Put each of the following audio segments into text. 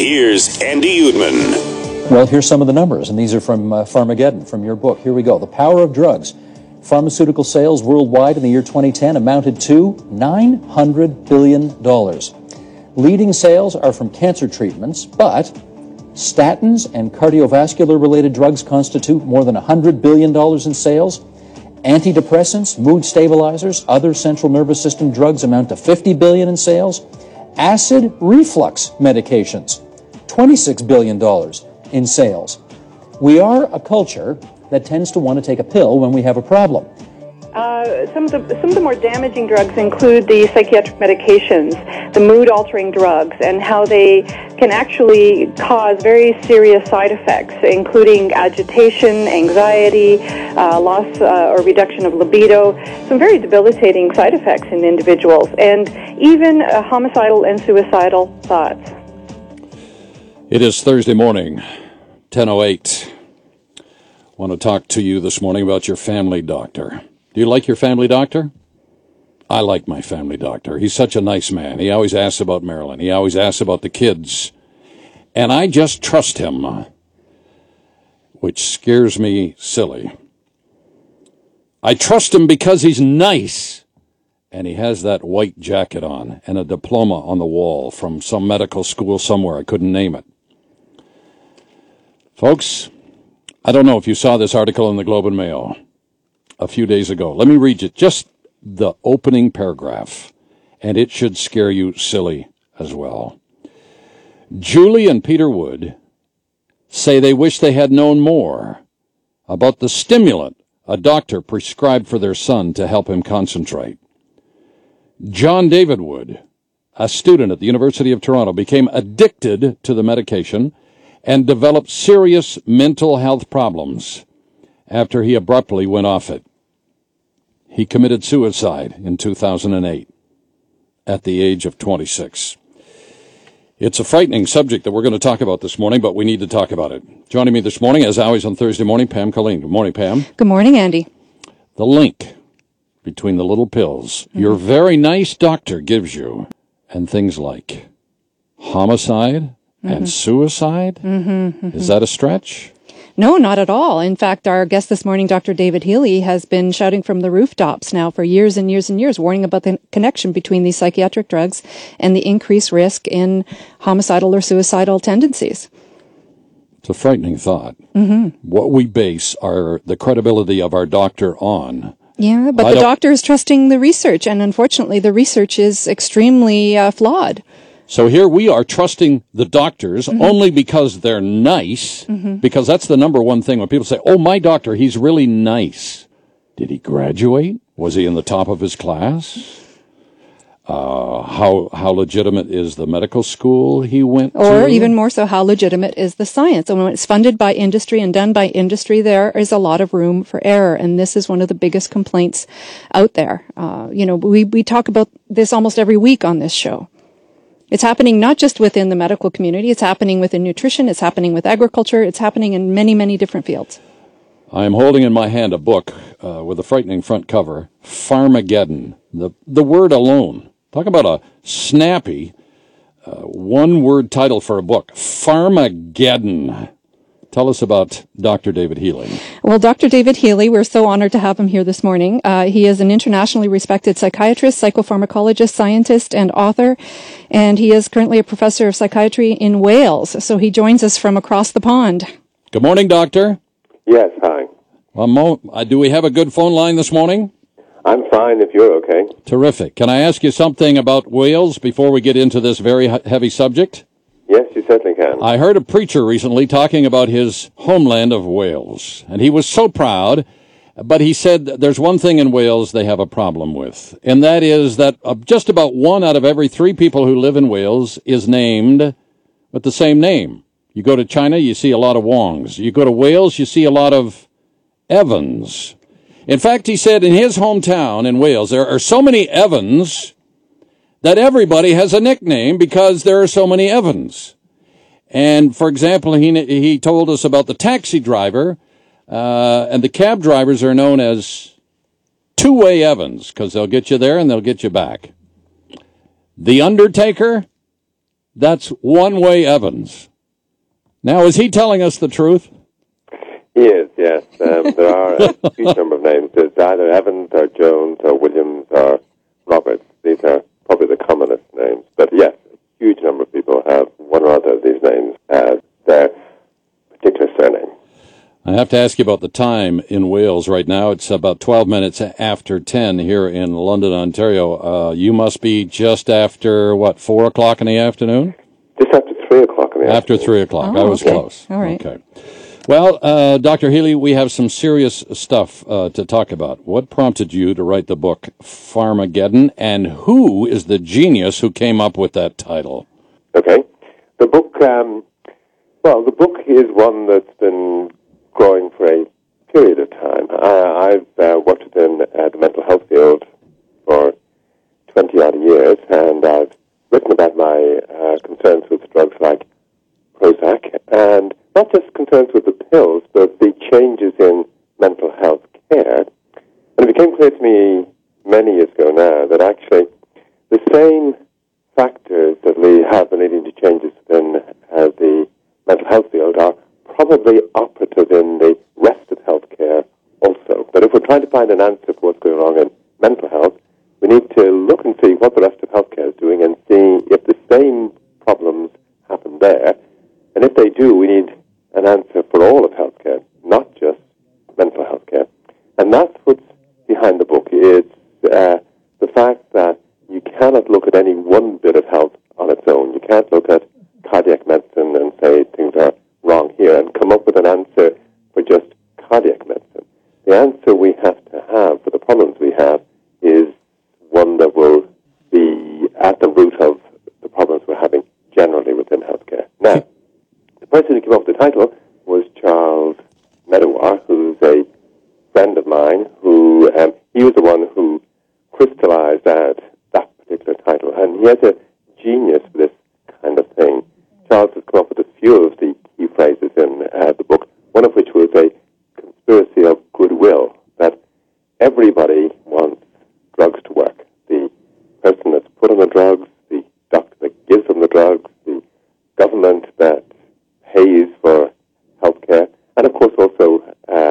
Here's Andy Uedman. Well, here's some of the numbers, and these are from Pharmageddon, from your book. Here we go. The Power of Drugs. Pharmaceutical sales worldwide in the year 2010 amounted to $900 billion. Leading sales are from cancer treatments, but statins and cardiovascular-related drugs constitute more than $100 billion in sales. Antidepressants, mood stabilizers, other central nervous system drugs amount to $50 billion in sales. Acid reflux medications, $26 billion in sales. We are a culture that tends to want to take a pill when we have a problem. Some of the more damaging drugs include the psychiatric medications, the mood-altering drugs, and how they can actually cause very serious side effects, including agitation, anxiety, loss or reduction of libido, some very debilitating side effects in individuals, and even homicidal and suicidal thoughts. It is Thursday morning, 10:08. I want to talk to you this morning about your family doctor. Do you like your family doctor? I like my family doctor. He's such a nice man. He always asks about Marilyn. He always asks about the kids. And I just trust him, which scares me silly. I trust him because he's nice. And he has that white jacket on and a diploma on the wall from some medical school somewhere. I couldn't name it. Folks, I don't know if you saw this article in the Globe and Mail a few days ago. Let me read you just the opening paragraph, and it should scare you silly as well. Julie and Peter Wood say they wish they had known more about the stimulant a doctor prescribed for their son to help him concentrate. John David Wood, a student at the University of Toronto, became addicted to the medication and developed serious mental health problems after he abruptly went off it. He committed suicide in 2008 at the age of 26. It's a frightening subject that we're going to talk about this morning, but we need to talk about it. Joining me this morning, as always on Thursday morning, Pam Colleen. Good morning, Pam. Good morning, Andy. The link between the little pills your very nice doctor gives you and things like homicide and suicide? Is that a stretch? No, not at all. In fact, our guest this morning, Dr. David Healy, has been shouting from the rooftops now for years and years and years, warning about the connection between these psychiatric drugs and the increased risk in homicidal or suicidal tendencies. It's a frightening thought. What we base the credibility of our doctor on. Yeah, but the doctor is trusting the research, and unfortunately the research is extremely flawed. So here we are trusting the doctors only because they're nice, because that's the number one thing when people say, oh, my doctor, he's really nice. Did he graduate? Was he in the top of his class? How legitimate is the medical school he went to? Or even more so, how legitimate is the science? And when it's funded by industry and done by industry, there is a lot of room for error. And this is one of the biggest complaints out there. We talk about this almost every week on this show. It's happening not just within the medical community, it's happening within nutrition, it's happening with agriculture, it's happening in many, many different fields. I am holding in my hand a book with a frightening front cover, Pharmageddon. The word alone. Talk about a snappy one-word title for a book, Pharmageddon. Tell us about Dr. David Healy. Well, Dr. David Healy, we're so honored to have him here this morning. He is an internationally respected psychiatrist, psychopharmacologist, scientist, and author, and he is currently a professor of psychiatry in Wales. So he joins us from across the pond. Good morning, Doctor. Yes, hi. Do we have a good phone line this morning? I'm fine if you're okay. Terrific. Can I ask you something about Wales before we get into this very heavy subject? Yes, you certainly can. I heard a preacher recently talking about his homeland of Wales, and he was so proud, but he said there's one thing in Wales they have a problem with, and that is that just about 1 out of every 3 people who live in Wales is named with the same name. You go to China, you see a lot of Wongs. You go to Wales, you see a lot of Evans. In fact, he said in his hometown in Wales, there are so many Evans that everybody has a nickname because there are so many Evans. And, for example, he told us about the taxi driver, and the cab drivers are known as two-way Evans because they'll get you there and they'll get you back. The undertaker, That's One-Way Evans. Now, is he telling us the truth? He is, yes. There are a huge number of names. There's either Evans or Jones or Williams or Roberts. These are probably the commonest names. But yes, a huge number of people have one or other of these names as their particular surname. I have to ask you about the time in Wales right now. It's about 12 minutes after 10 here in London, Ontario. You must be just after, 4 o'clock in the afternoon? Just after 3 o'clock in the After afternoon. 3 o'clock. I was close. All right. Okay. Well, Dr. Healy, we have some serious stuff to talk about. What prompted you to write the book Pharmageddon, and who is the genius who came up with that title? Okay. The book, the book is one that's been growing for a period of time. I've worked within the mental health field for 20-odd years, and I've written about my concerns with drugs like Prozac, and not just concerns with the pills, but the changes in mental health care. And it became clear to me many years ago now that actually the same factors that have been leading to changes within the mental health field are probably operative in the rest of healthcare also. But if we're trying to find an answer for what's going wrong in mental health, we need to look and see what the rest of healthcare is doing and see if the same problems happen there. And if they do, we need an answer for all of healthcare, not just mental healthcare. And that's what's behind the book. It's the fact that you cannot look at any one bit of health on its own. You can't look at cardiac medicine and say things are wrong here and come up with an answer for just cardiac medicine. The answer we have to have for the problems we have is one that will be at the root of the problems we're having generally within healthcare. Now, the person who came up with the title was Charles Medawar, who's a friend of mine, who he was the one who crystallized out that particular title, and he has a genius for this kind of thing. Charles has come up with a few of the key phrases in the book, one of which was a conspiracy of goodwill, that everybody wants drugs to work. The person that's put on the drugs, the doctor that gives them the drugs, the government that pays for healthcare, and of course also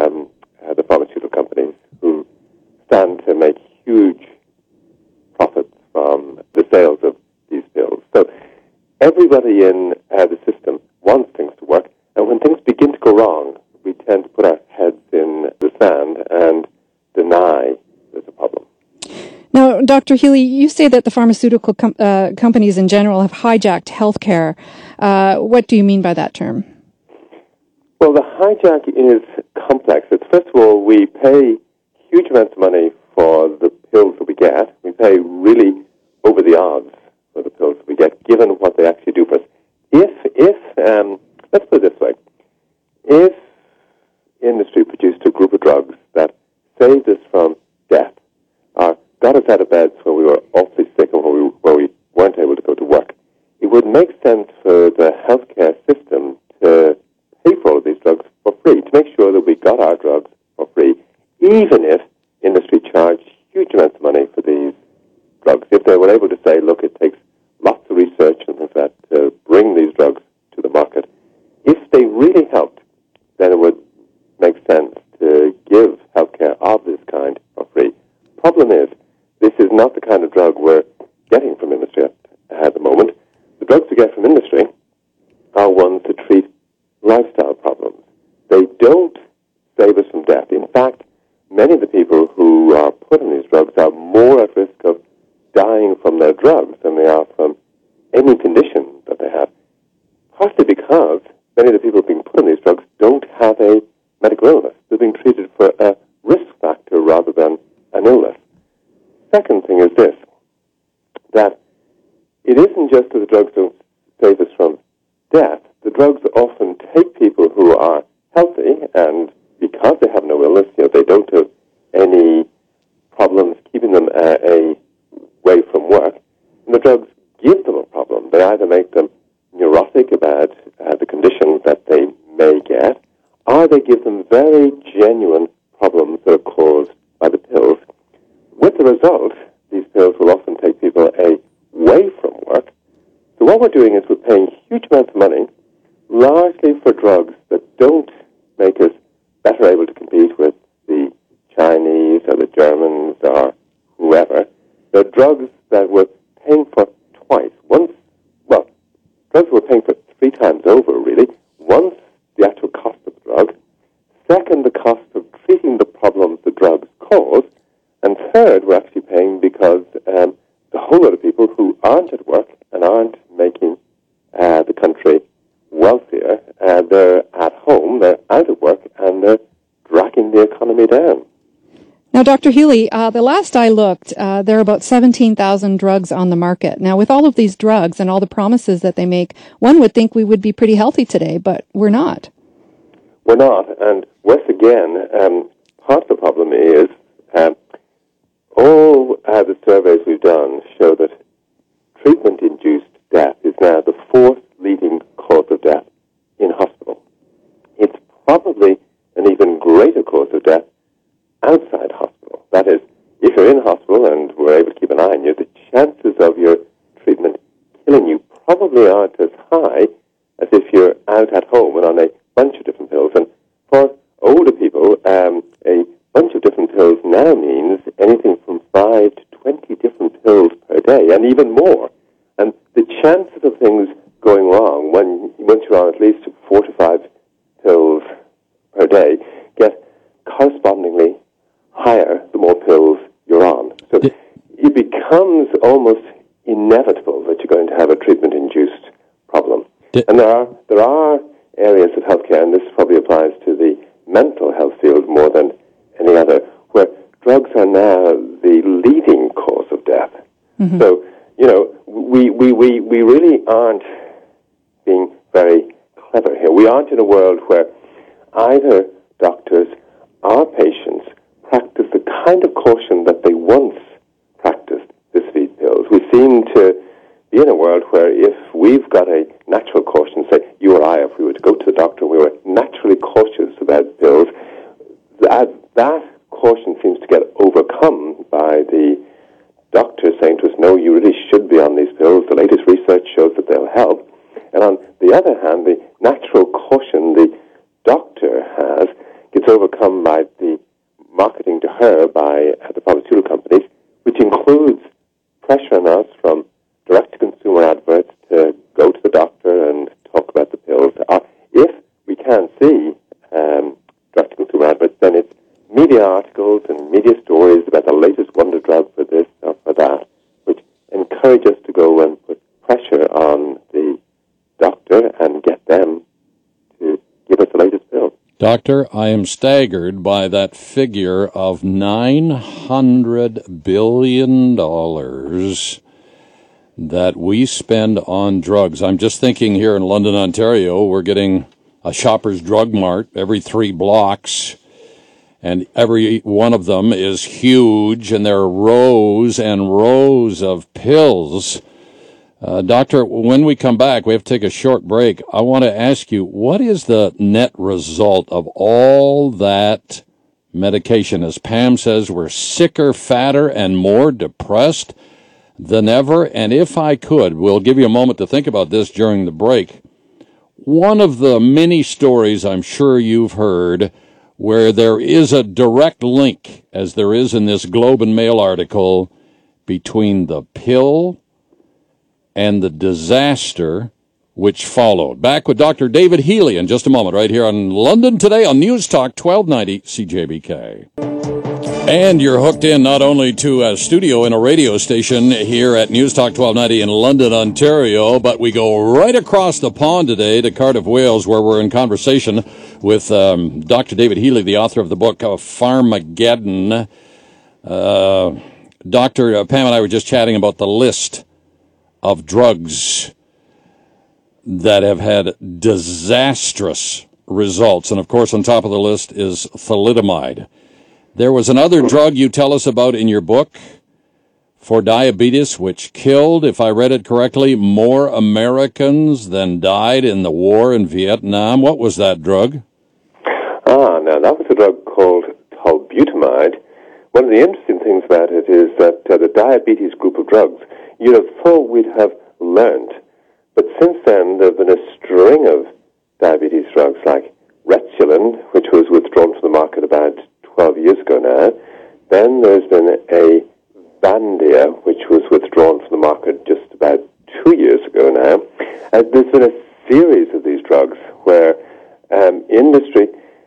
the pharmaceutical companies who stand to make huge profits from the sales of these pills. So everybody in the system wants things to work, and when things begin to go wrong, we tend to put our heads in the sand and deny there's a problem. Now, Dr. Healy, you say that the pharmaceutical companies in general have hijacked healthcare. What do you mean by that term? Well, the hijack is complex. It's, first of all, we pay huge amounts of money for the pills that we get. We pay really over the odds for the pills that we get, given what they actually do for us. Let's put it this way. If industry produced a group of drugs that saved us from death, or got us out of beds when we were awfully sick or where we weren't able to go to work, it would make sense for the healthcare system to pay for all of these drugs for free, to make sure that we got our drugs for free, even if industry charged huge amounts of money for these drugs. If they were able to say, look, it takes lots of research and things like that to bring these drugs to the market, if they really helped, then it would make sense to give healthcare of this kind for free. Problem is, this is not the kind of drug we're getting from industry at the moment. The drugs we get from industry are ones to treat lifestyle problems. They don't save us from death. In fact, many of the people who are put on these drugs are more at risk of dying from their drugs than they are from any condition that they have, partly because many of the people being put on these drugs don't have a medical illness. They're being treated for a risk factor rather than an illness. Second thing is this, that it isn't just that the drugs don't save us from death. The drugs often take people who are healthy, and because they have no illness, they don't have any problems keeping them away from work, and the drugs give them a problem. They either make them neurotic about the conditions that they may get, or they give them very genuine problems that are caused by the pills. With the result, these pills will often take people away from work. So what we're doing is we're largely for drugs that don't make us better able to compete with the Chinese or the Germans or whoever. They're drugs that we're paying for twice. Drugs we're paying for 3 times over, really. Once, the actual cost of the drug. Second, the cost of treating the problems the drugs cause. And third, we're actually paying because the whole lot of people who aren't at work and aren't making the country wealthier, they're at home, they're out of work, and they're dragging the economy down. Now, Dr. Healy, the last I looked, there are about 17,000 drugs on the market. Now, with all of these drugs and all the promises that they make, one would think we would be pretty healthy today, but we're not. We're not, and once again, part of the problem is all the surveys we've done show that treatment-induced death is now the 4th leading cause of death in hospital. It's probably an even greater cause of death outside hospital. That is, if you're in hospital and we're able to keep an eye on you, the chances of your treatment killing you probably aren't as high as if you're out at home and on a bunch of different pills. And for older people, a bunch of different pills now means anything from 5 to 20 different pills per day, and even more. And the chances of things going wrong once you're on at least 4 to 5 pills per day get correspondingly higher the more pills you're on. So it becomes almost inevitable that you're going to have a treatment-induced problem. And there are areas of healthcare, and this probably applies to the mental health field more than any other, where drugs are now the leading cause of death. Mm-hmm. So, we really aren't being very clever here. We aren't in a world where either doctors or patients practice the kind of caution that they once practiced vis-a-vis pills. We seem to be in a world where if we've got a natural caution, say you or I, if we were to go to the doctor, we were naturally cautious about pills, that caution seems to get overcome by the doctor saying to us, no, you really should be on these pills. The latest research shows that they'll help. And on the other hand, the natural caution the doctor has gets overcome by the marketing to her by the pharmaceutical companies, which includes pressure on us from direct-to-consumer adverts to go to the doctor and talk about the pills. If we can't see direct-to-consumer adverts, then it's media articles and media stories about the latest wonder drug for this or for that, which encourage us to go and put pressure on the doctor and get them to give us the latest pill. Doctor, I am staggered by that figure of $900 billion that we spend on drugs. I'm just thinking here in London, Ontario, we're getting a Shoppers Drug Mart every 3 blocks, and every one of them is huge, and there are rows and rows of pills. Doctor, when we come back, we have to take a short break. I want to ask you, what is the net result of all that medication? As Pam says, we're sicker, fatter, and more depressed than ever. And if I could, we'll give you a moment to think about this during the break. One of the many stories I'm sure you've heard where there is a direct link, as there is in this Globe and Mail article, between the pill and the disaster which followed. Back with Dr. David Healy in just a moment, right here on London Today on News Talk 1290 CJBK. And you're hooked in not only to a studio and a radio station here at News Talk 1290 in London, Ontario, but we go right across the pond today to Cardiff, Wales, where we're in conversation with Dr. David Healy, the author of the book Pharmageddon. Dr. Pam and I were just chatting about the list of drugs that have had disastrous results. And, of course, on top of the list is thalidomide. There was another drug you tell us about in your book for diabetes, which killed, if I read it correctly, more Americans than died in the war in Vietnam. What was that drug? Now, that was a drug called tolbutamide. One of the interesting things about it is that the diabetes group of drugs, you'd have thought we'd have learned. But since then, there have been a string of diabetes drugs like Retulin, which was withdrawn from the market about 12 years ago now. Then there's been a Vandia, which was withdrawn from the market just about 2 years ago now. There's been a series of these drugs where industry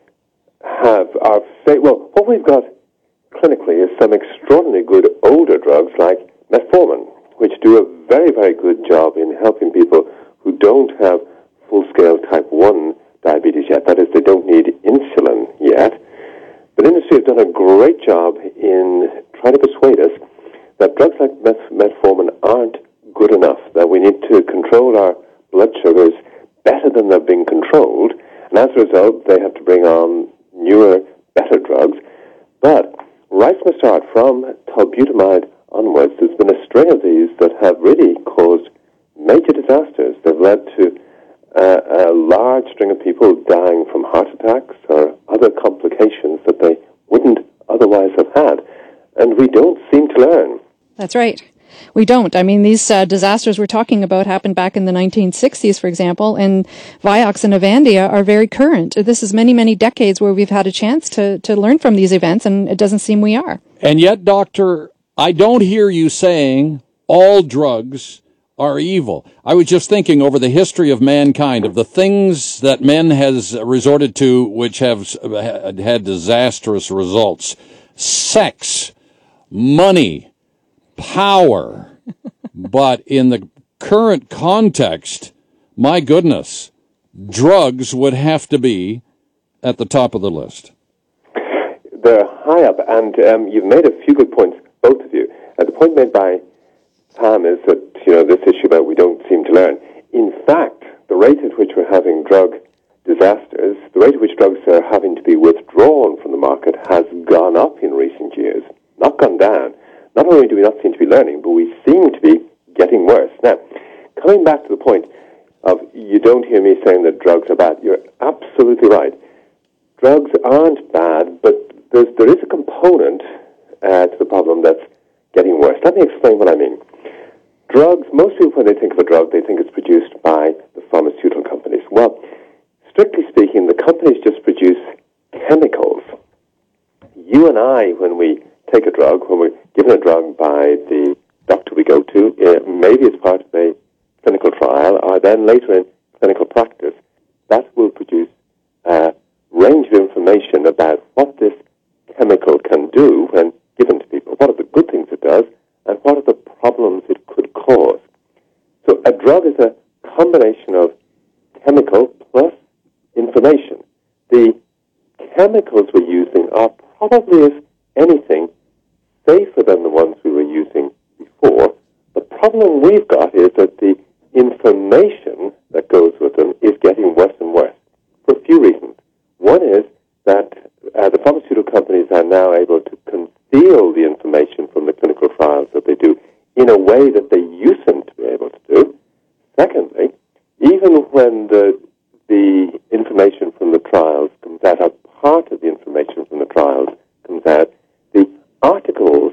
what we've got clinically is some extraordinarily good older drugs like metformin, which do a very, very good job in helping people who don't have full-scale type 1 diabetes yet. That is, they don't need insulin yet. But industry have done a great job in trying to persuade us that drugs like metformin aren't good enough, that we need to control our blood sugars better than they're being controlled. And as a result, they have to bring on newer, better drugs. But right from the start, from tolbutamide onwards, there's been a string of these that have really caused major disasters. They've led to a large string of people dying from heart attacks or other complications that they wouldn't otherwise have had. And we don't seem to learn. That's right. We don't. I mean, these disasters we're talking about happened back in the 1960s, for example, and Vioxx and Avandia are very current. This is many, many decades where we've had a chance to learn from these events, and it doesn't seem we are. And yet, Doctor, I don't hear you saying all drugs are evil. I was just thinking over the history of mankind, of the things that men has resorted to which have had disastrous results. Sex, money, power. But in the current context, my goodness, drugs would have to be at the top of the list. They're high up, and you've made a few good points, both of you. The point made by Pam is that, this issue about we don't seem to learn. In fact, the rate at which we're having drug disasters, the rate at which drugs are having to be withdrawn from the market has gone up in recent years, not gone down. Not only do we not seem to be learning, but we seem to be getting worse. Now, coming back to the point of you don't hear me saying that drugs are bad, you're absolutely right. Drugs aren't bad, but there is a component to the problem that's getting worse. Let me explain what I mean. Drugs, most people, when they think of a drug, they think it's produced by the pharmaceutical companies. Well, strictly speaking, the companies just produce chemicals. You and I, when we take a drug, when we're given a drug by the doctor we go to, maybe it's part of a clinical trial, or then later in clinical practice, that will produce a range of information about what this chemical can do when given to people. What are the good things it does, and what are the problems it could cause? So a drug is a combination of chemical plus information. The chemicals we're using are probably, if anything, safer than the ones we were using before. The problem we've got is that the information that goes with them is getting worse and worse for a few reasons. One is that the pharmaceutical companies are now able to conceal the information from the clinical trials that they do in a way that they used to be able to do. Secondly, even when the information from the trials comes out, or part of the information from the trials comes out, the articles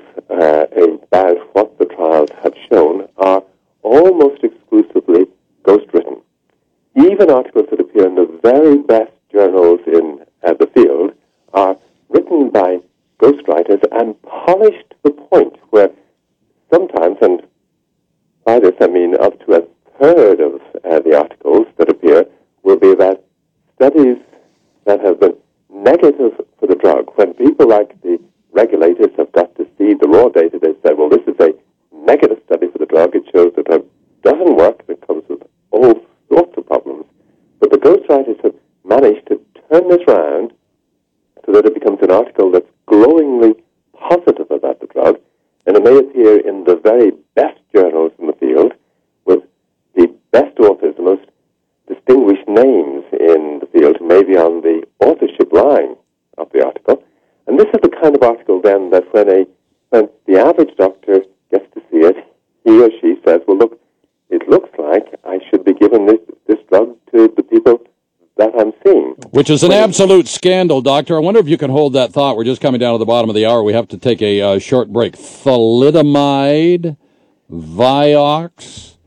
about what the trials have shown are almost exclusively ghostwritten. Even articles that appear in the very best journals in the field are written by ghostwriters and polished to the point where sometimes, and by this I mean up to a third of the articles that appear, will be about studies that have been negative for the drug. When people like the regulators have got to see the raw data, they say, well, this is a negative study for the drug. It shows that the drug doesn't work, and it comes with all sorts of problems. But the ghostwriters have managed to turn this around so that it becomes an article that's glowingly positive about the drug, and it may appear in the very best journals in the field with the best authors, the most distinguished names in the field, maybe on the authorship line of the article. And this is the kind of article then that when the average doctor gets to see it, he or she says, well, look, it looks like I should be giving this drug to the people that I'm seeing. Which is an absolute scandal, Doctor. I wonder if you can hold that thought. We're just coming down to the bottom of the hour. We have to take a short break. Thalidomide, Vioxx,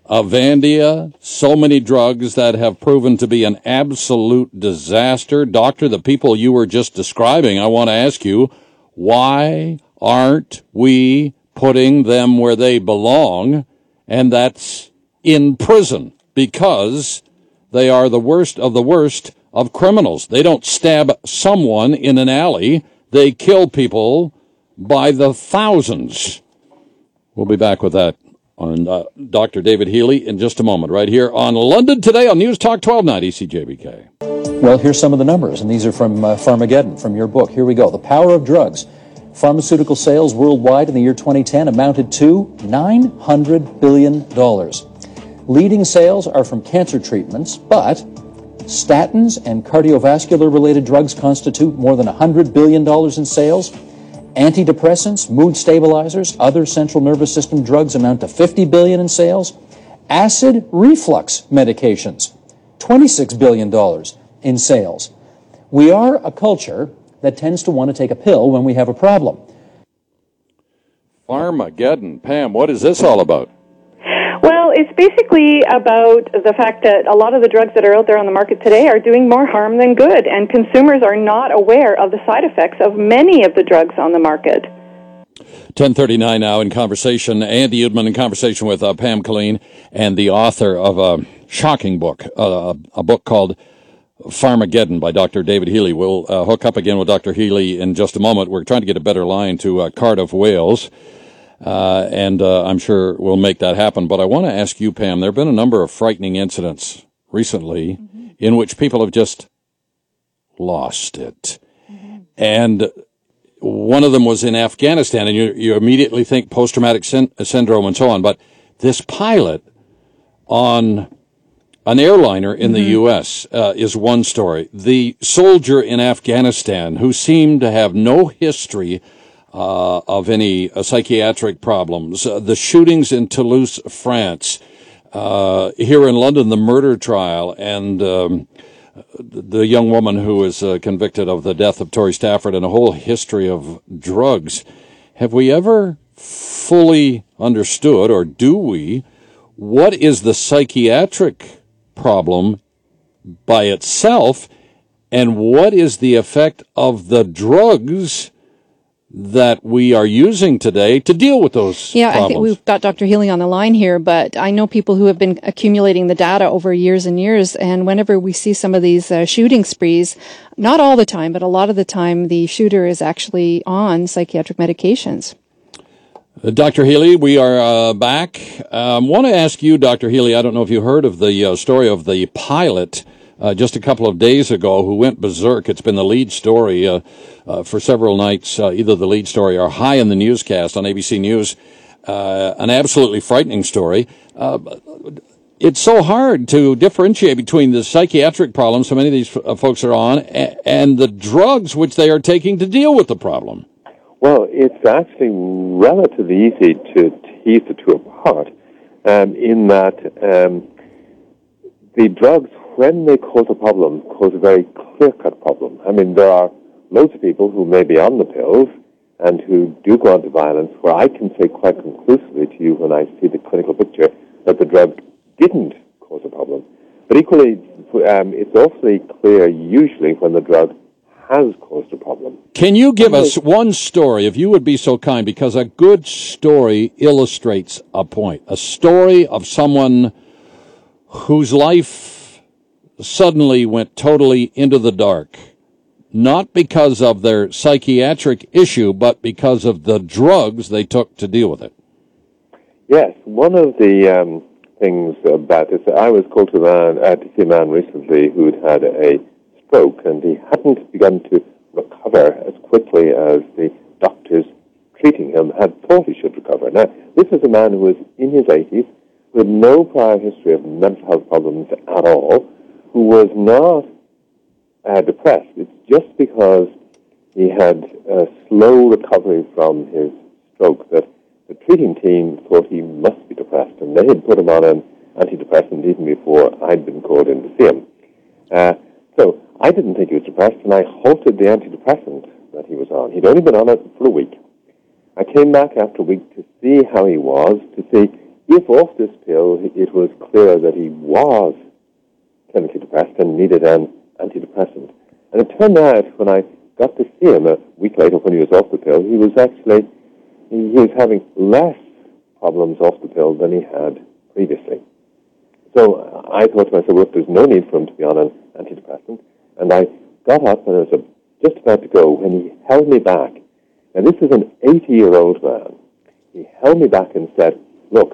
Avandia, so many drugs that have proven to be an absolute disaster. Doctor, the people you were just describing, I want to ask you, why aren't we putting them where they belong? And that's in prison, because they are the worst of criminals. They don't stab someone in an alley. They kill people by the thousands. We'll be back with that on Dr. David Healy in just a moment, right here on London Today on News Talk 1290 CJBK. Well, here's some of the numbers, and these are from Farmageddon, from your book. Here we go. The Power of Drugs. Pharmaceutical sales worldwide in the year 2010 amounted to $900 billion. Leading sales are from cancer treatments, but statins and cardiovascular-related drugs constitute more than $100 billion in sales. Antidepressants, mood stabilizers, other central nervous system drugs amount to $50 billion in sales. Acid reflux medications, $26 billion in sales. We are a culture that tends to want to take a pill when we have a problem. Farmageddon. Pam, what is this all about? Well, it's basically about the fact that a lot of the drugs that are out there on the market today are doing more harm than good, and consumers are not aware of the side effects of many of the drugs on the market. 10:39 now in conversation. Andy Udman in conversation with Pam Killeen, and the author of a shocking book, a book called Farmageddon by Dr. David Healy. We'll hook up again with Dr. Healy in just a moment. We're trying to get a better line to Cardiff, Wales, and I'm sure we'll make that happen. But I want to ask you, Pam, there have been a number of frightening incidents recently in which people have just lost it. And one of them was in Afghanistan, and you immediately think post-traumatic syndrome and so on. But this pilot on an airliner in the U.S. Is one story. The soldier in Afghanistan who seemed to have no history of any psychiatric problems. The shootings in Toulouse, France. Here in London, the murder trial, and the young woman who was convicted of the death of Tori Stafford, and a whole history of drugs. Have we ever fully understood, or do we, what is the psychiatric problem by itself, and what is the effect of the drugs that we are using today to deal with those problems? I think we've got Dr. Healy on the line here, but I know people who have been accumulating the data over years and years, and whenever we see some of these shooting sprees, not all the time, but a lot of the time, the shooter is actually on psychiatric medications. Dr. Healy, we are back. I want to ask you, Dr. Healy, I don't know if you heard of the story of the pilot just a couple of days ago who went berserk. It's been the lead story for several nights, either the lead story or high in the newscast on ABC News. An absolutely frightening story. It's so hard to differentiate between the psychiatric problems so many of these folks are on and the drugs which they are taking to deal with the problem. Well, it's actually relatively easy to tease the two apart in that the drugs, when they cause a problem, cause a very clear-cut problem. I mean, there are loads of people who may be on the pills and who do go on to violence, where I can say quite conclusively to you when I see the clinical picture that the drug didn't cause a problem. But equally, it's awfully clear usually when the drug has caused a problem. Can you give us one story, if you would be so kind, because a good story illustrates a point. A story of someone whose life suddenly went totally into the dark, not because of their psychiatric issue, but because of the drugs they took to deal with it. Yes, one of the things about this, I was called to see a man recently who'd had a stroke, and he hadn't begun to recover as quickly as the doctors treating him had thought he should recover. Now, this is a man who was in his 80s, with no prior history of mental health problems at all, who was not depressed. It's just because he had a slow recovery from his stroke that the treating team thought he must be depressed, and they had put him on an antidepressant even before I'd been called in to see him. So I didn't think he was depressed, and I halted the antidepressant that he was on. He'd only been on it for a week. I came back after a week to see how he was, to see if off this pill, it was clear that he was clinically depressed and needed an antidepressant. And it turned out, when I got to see him a week later when he was off the pill, he was having less problems off the pill than he had previously. So I thought to myself, well, there's no need for him to be on an antidepressant. And I got up and I was just about to go when he held me back. And this is an 80-year-old man. He held me back and said, look,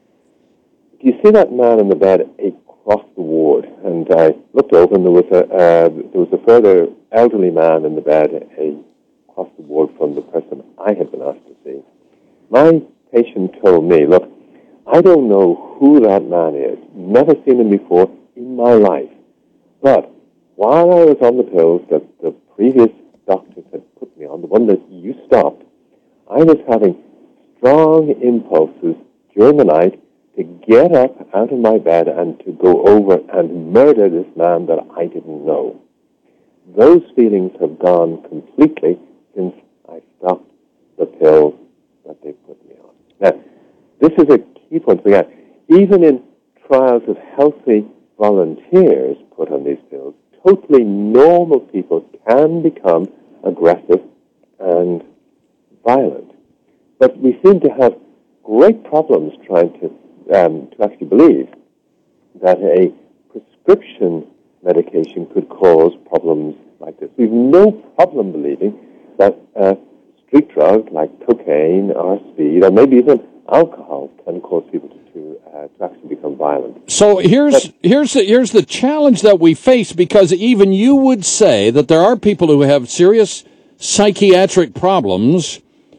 do you see that man in the bed across the ward? And I looked over, and there was a further elderly man in the bed across the ward from the person I had been asked to see. My patient told me, look, I don't know who that man is. Never seen him before in my life. But while I was on the pills that the previous doctors had put me on, the one that you stopped, I was having strong impulses during the night to get up out of my bed and to go over and murder this man that I didn't know. Those feelings have gone completely since I stopped the pills that they put me on. Now, this is a key point to forget. Even in trials of healthy volunteers put on these pills, totally normal people can become aggressive and violent. But we seem to have great problems trying to actually believe that a prescription medication could cause problems like this. We've no problem believing that a street drug like cocaine or speed or maybe even alcohol can cause people to actually become violent. So here's the challenge that we face, because even you would say that there are people who have serious psychiatric problems.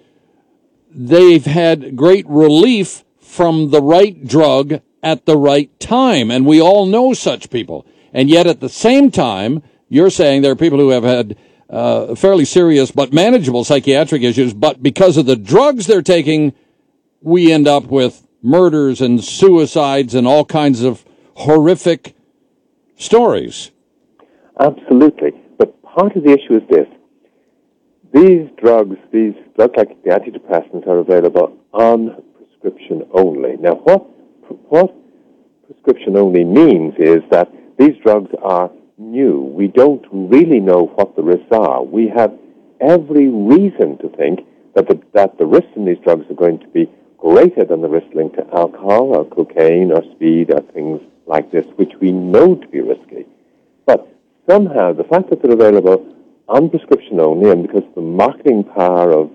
They've had great relief from the right drug at the right time, and we all know such people. And yet at the same time, you're saying there are people who have had fairly serious but manageable psychiatric issues, but because of the drugs they're taking, we end up with murders and suicides and all kinds of horrific stories. Absolutely. But part of the issue is this. These drugs like the antidepressants, are available on prescription only. Now, what prescription only means is that these drugs are new. We don't really know what the risks are. We have every reason to think that the risks in these drugs are going to be greater than the risk linked to alcohol or cocaine or speed or things like this, which we know to be risky. But somehow the fact that they're available on prescription only, and because of the marketing power of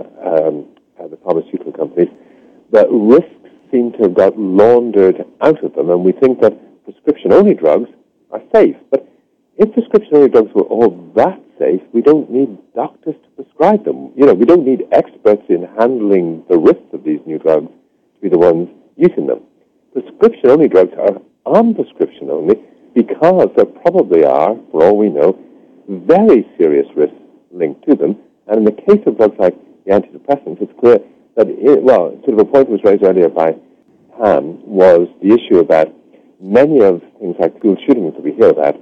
the pharmaceutical companies, the risks seem to have got laundered out of them, and we think that prescription-only drugs are safe. But if prescription-only drugs were all that safe, we don't need doctors to prescribe them. You know, we don't need experts in handling the risks of these new drugs to be the ones using them. Prescription-only drugs are on prescription only because there probably are, for all we know, very serious risks linked to them. And in the case of drugs like the antidepressants, it's clear that, sort of a point was raised earlier by Pam, was the issue about many of things like school shootings that we hear about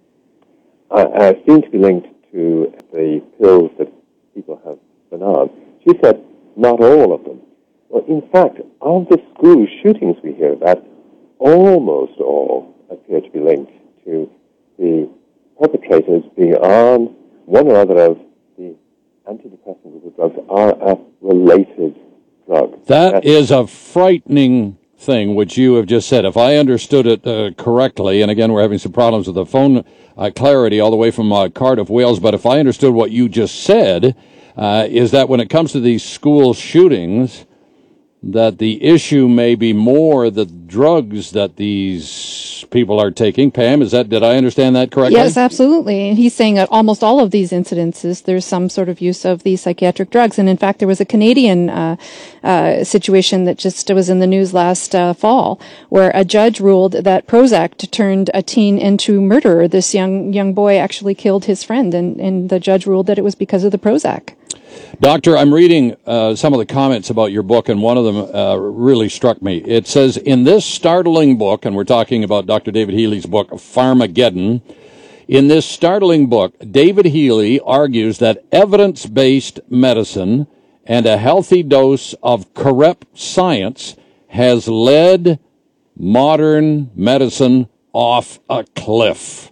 seem to be linked to the pills that people have been on. She said, not all of them. Well, in fact, of the school shootings we hear about, almost all appear to be linked to the perpetrators being on one or other of the antidepressant group of drugs or a related drug. That is a frightening thing, which you have just said. If I understood it correctly, and again, we're having some problems with the phone clarity all the way from Cardiff, Wales, but if I understood what you just said, is that when it comes to these school shootings, that the issue may be more the drugs that these people are taking. Pam, did I understand that correctly? Yes, absolutely. And he's saying that almost all of these incidences, there's some sort of use of these psychiatric drugs. And in fact, there was a Canadian situation that just was in the news last fall, where a judge ruled that Prozac turned a teen into murderer. This young boy actually killed his friend, and the judge ruled that it was because of the Prozac. Doctor, I'm reading some of the comments about your book, and one of them really struck me. It says, in this startling book, and we're talking about Dr. David Healy's book, Pharmageddon, in this startling book, David Healy argues that evidence-based medicine and a healthy dose of correct science has led modern medicine off a cliff.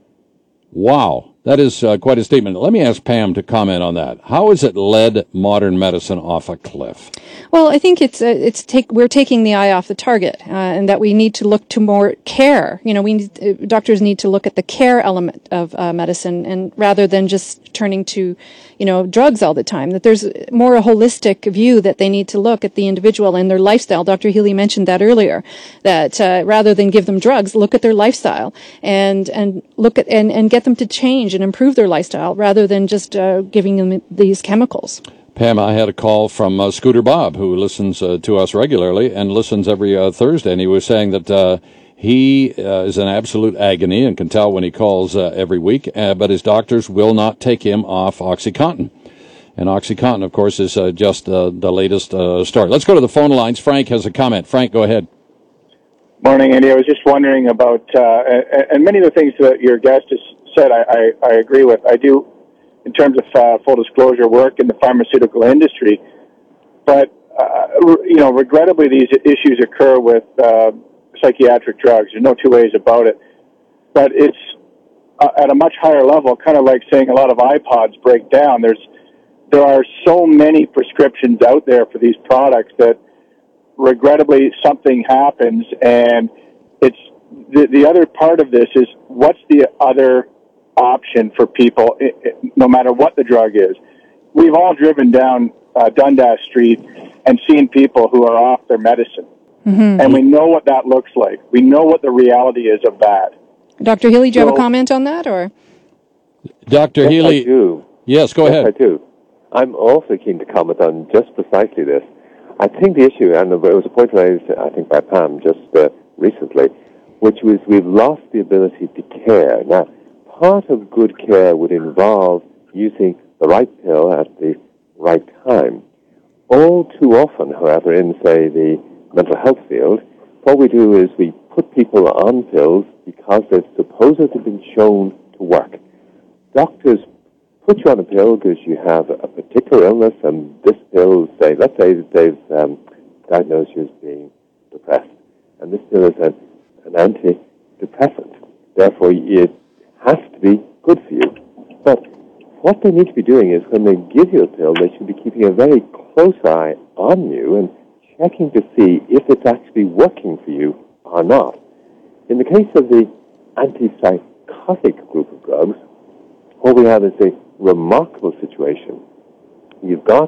Wow. That is quite a statement. Let me ask Pam to comment on that. How has it led modern medicine off a cliff? Well, I think we're taking the eye off the target, and that we need to look to more care. Doctors need to look at the care element of medicine, and rather than just turning to, drugs all the time. That there's more a holistic view that they need to look at the individual and their lifestyle. Dr. Healy mentioned that earlier. That rather than give them drugs, look at their lifestyle and look at and get them to change and improve their lifestyle rather than just giving them these chemicals. Pam, I had a call from Scooter Bob, who listens to us regularly and listens every Thursday, and he was saying that he is in absolute agony and can tell when he calls every week, but his doctors will not take him off OxyContin. And OxyContin, of course, is just the latest story. Let's go to the phone lines. Frank has a comment. Frank, go ahead. Morning, Andy. I was just wondering about, and many of the things that your guest has said, I agree with. I do, in terms of full disclosure, work in the pharmaceutical industry. But, regrettably, these issues occur with psychiatric drugs. There's no two ways about it. But it's at a much higher level, kind of like saying a lot of iPods break down. There are so many prescriptions out there for these products that, regrettably, something happens, and it's the other part of this is what's the other option for people, no matter what the drug is. We've all driven down Dundas Street and seen people who are off their medicine. Mm-hmm. And we know what that looks like. We know what the reality is of that. Dr. Healy, do you have a comment on that? Or Dr. Healy? I do. Yes, go ahead. I do. I'm also keen to comment on just precisely this. I think the issue, and it was a point raised, I think, by Pam just recently, which was we've lost the ability to care. Now, part of good care would involve using the right pill at the right time. All too often, however, in, say, the mental health field, what we do is we put people on pills because they've supposedly been shown to work. Doctors put you on a pill because you have a particular illness, and this pill, let's say that they've diagnosed you as being depressed, and this pill is an antidepressant. Therefore, it has to be good for you. But what they need to be doing is when they give you a pill, they should be keeping a very close eye on you and checking to see if it's actually working for you or not. In the case of the antipsychotic group of drugs, what we have is a remarkable situation. You've got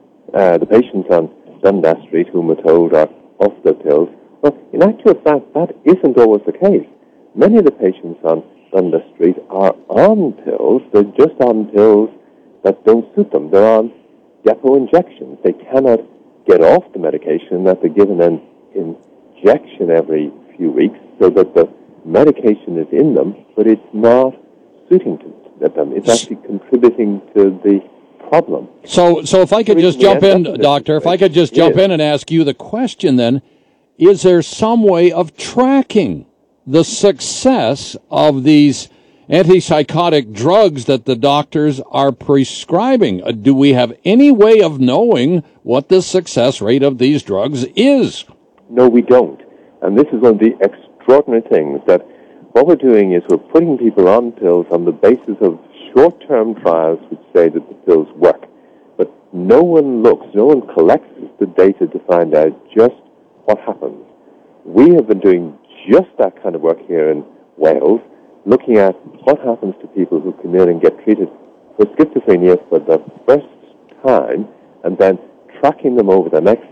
the patients on Dundas Street whom we're told are off their pills. Well, in actual fact, that isn't always the case. Many of the patients on Dundas Street are on pills. They're just on pills that don't suit them. They're on depot injections. They cannot get off the medication that they're given an injection every few weeks so that the medication is in them, but it's not suiting to them. It's actually contributing to the problem. So if I could just jump in, Doctor, if I could just jump in and ask you the question then, is there some way of tracking the success of these antipsychotic drugs that the doctors are prescribing? Do we have any way of knowing what the success rate of these drugs is? No, we don't. And this is one of the extraordinary things, that what we're doing is we're putting people on pills on the basis of short-term trials which say that the pills work. But no one collects the data to find out just what happens. We have been doing just that kind of work here in Wales, looking at what happens to people who come in and get treated for schizophrenia for the first time, and then tracking them over the next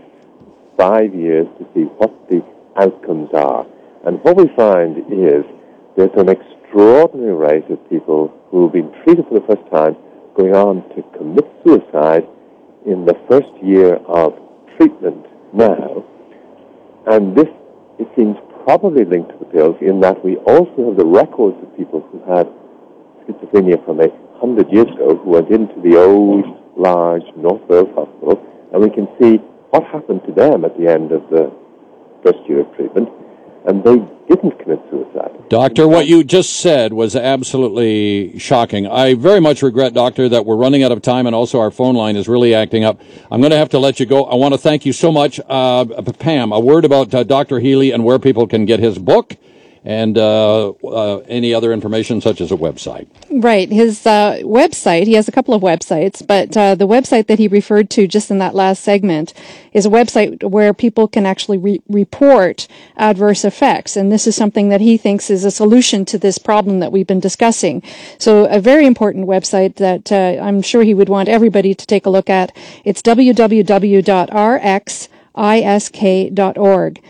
5 years to see what the outcomes are. And what we find is there's an extraordinary rate of people who have been treated for the first time going on to commit suicide in the first year of treatment now. And this, it seems, probably linked to the pills in that we also have the records of people who had schizophrenia from 100 years ago who went into the old, large North Wales hospital, and we can see what happened to them at the end of the first year of treatment. and they didn't commit suicide. Doctor, what you just said was absolutely shocking. I very much regret, Doctor, that we're running out of time, and also our phone line is really acting up. I'm going to have to let you go. I want to thank you so much. Pam, a word about Dr. Healy and where people can get his book and any other information, such as a website. Right. His website, he has a couple of websites, but the website that he referred to just in that last segment is a website where people can actually report adverse effects. And this is something that he thinks is a solution to this problem that we've been discussing. So a very important website that I'm sure he would want everybody to take a look at. It's www.rxisk.org.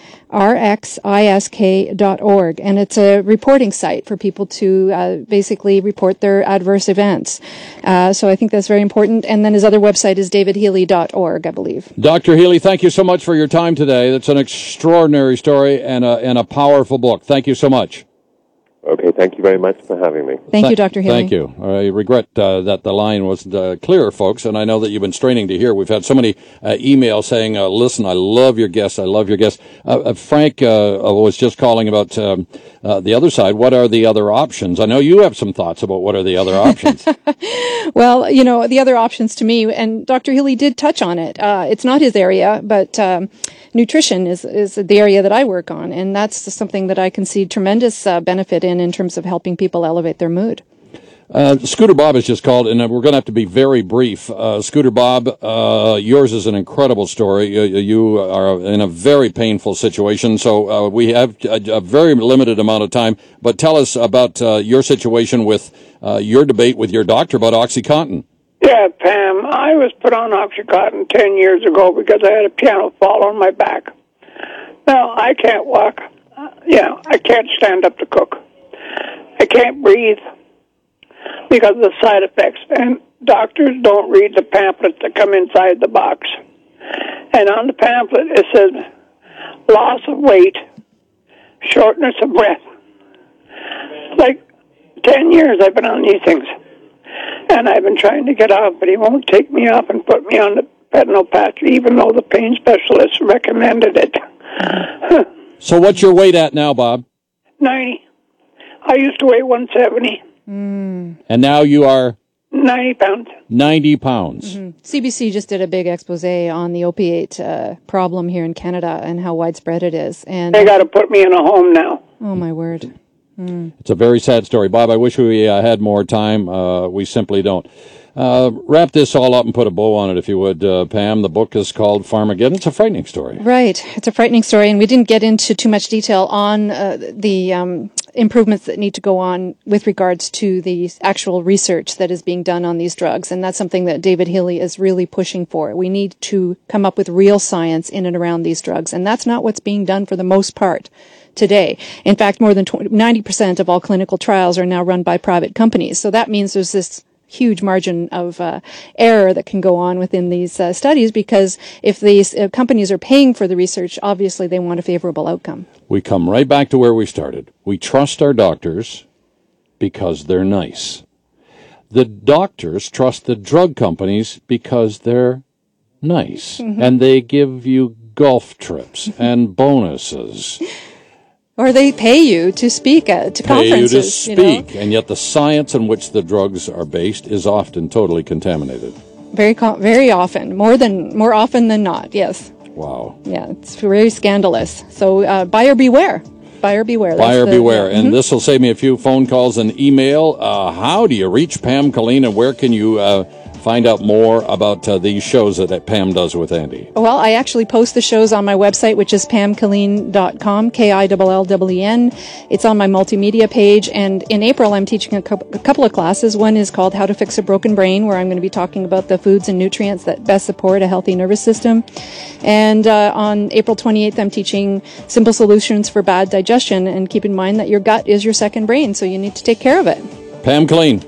rxisk.org, and it's a reporting site for people to basically report their adverse events. So I think that's very important. And then his other website is davidhealy.org, I believe. Dr. Healy, thank you so much for your time today. That's an extraordinary story and a powerful book. Thank you so much. Okay, thank you very much for having me. Thank you, Dr. Healy. Thank you. I regret that the line wasn't clear, folks, and I know that you've been straining to hear. We've had so many emails saying, listen, I love your guests. I love your guests. Frank was just calling about the other side. What are the other options? I know you have some thoughts about what are the other options. Well, you know, the other options to me, and Dr. Healy did touch on it. It's not his area, but nutrition is the area that I work on, and that's something that I can see tremendous benefit in terms of helping people elevate their mood. Scooter Bob has just called, and we're going to have to be very brief. Scooter Bob, yours is an incredible story. You are in a very painful situation, so we have a very limited amount of time. But tell us about your situation with your debate with your doctor about OxyContin. Yeah, Pam, I was put on OxyContin 10 years ago because I had a piano fall on my back. Now, I can't walk. I can't stand up to cook. I can't breathe because of the side effects. And doctors don't read the pamphlets that come inside the box. And on the pamphlet, it says loss of weight, shortness of breath. Like 10 years I've been on these things. And I've been trying to get off, but he won't take me off and put me on the fentanyl patch, even though the pain specialist recommended it. So what's your weight at now, Bob? 90. I used to weigh 170. And now you are? 90 pounds. 90 pounds. Mm-hmm. CBC just did a big expose on the opiate problem here in Canada and how widespread it is. And they got to put me in a home now. Oh, my word. It's a very sad story. Bob, I wish we had more time. We simply don't. Wrap this all up and put a bow on it, if you would, Pam. The book is called Farmageddon. It's a frightening story. Right. It's a frightening story, and we didn't get into too much detail on the improvements that need to go on with regards to the actual research that is being done on these drugs, and that's something that David Healy is really pushing for. We need to come up with real science in and around these drugs, and that's not what's being done for the most part today. In fact, more than 90% of all clinical trials are now run by private companies, so that means there's this huge margin of error that can go on within these studies, because if these companies are paying for the research, obviously they want a favorable outcome. We come right back to where we started. We trust our doctors because they're nice. The doctors trust the drug companies because they're nice, and they give you golf trips and bonuses. Or they pay you to speak at to conferences. Pay you to speak, and yet the science on which the drugs are based is often totally contaminated. Very often, more often than not. Yes. Wow. Yeah, it's very scandalous. So buyer beware. Buyer beware. Buyer beware. And this will save me a few phone calls and email. How do you reach Pam Killeen, and where can you find out more about these shows that Pam does with Andy? Well, I actually post the shows on my website, which is pamkilleen.com, KILLEN. It's on my multimedia page, and in April I'm teaching a couple of classes. One is called How to Fix a Broken Brain, where I'm going to be talking about the foods and nutrients that best support a healthy nervous system. And on April 28th, I'm teaching Simple Solutions for Bad Digestion, and keep in mind that your gut is your second brain, so you need to take care of it. Pam Killeen,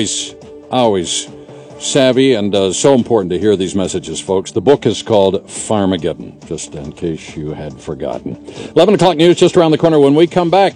always savvy, and so important to hear these messages, folks. The book is called Farmageddon, just in case you had forgotten. 11 o'clock news just around the corner. When we come back,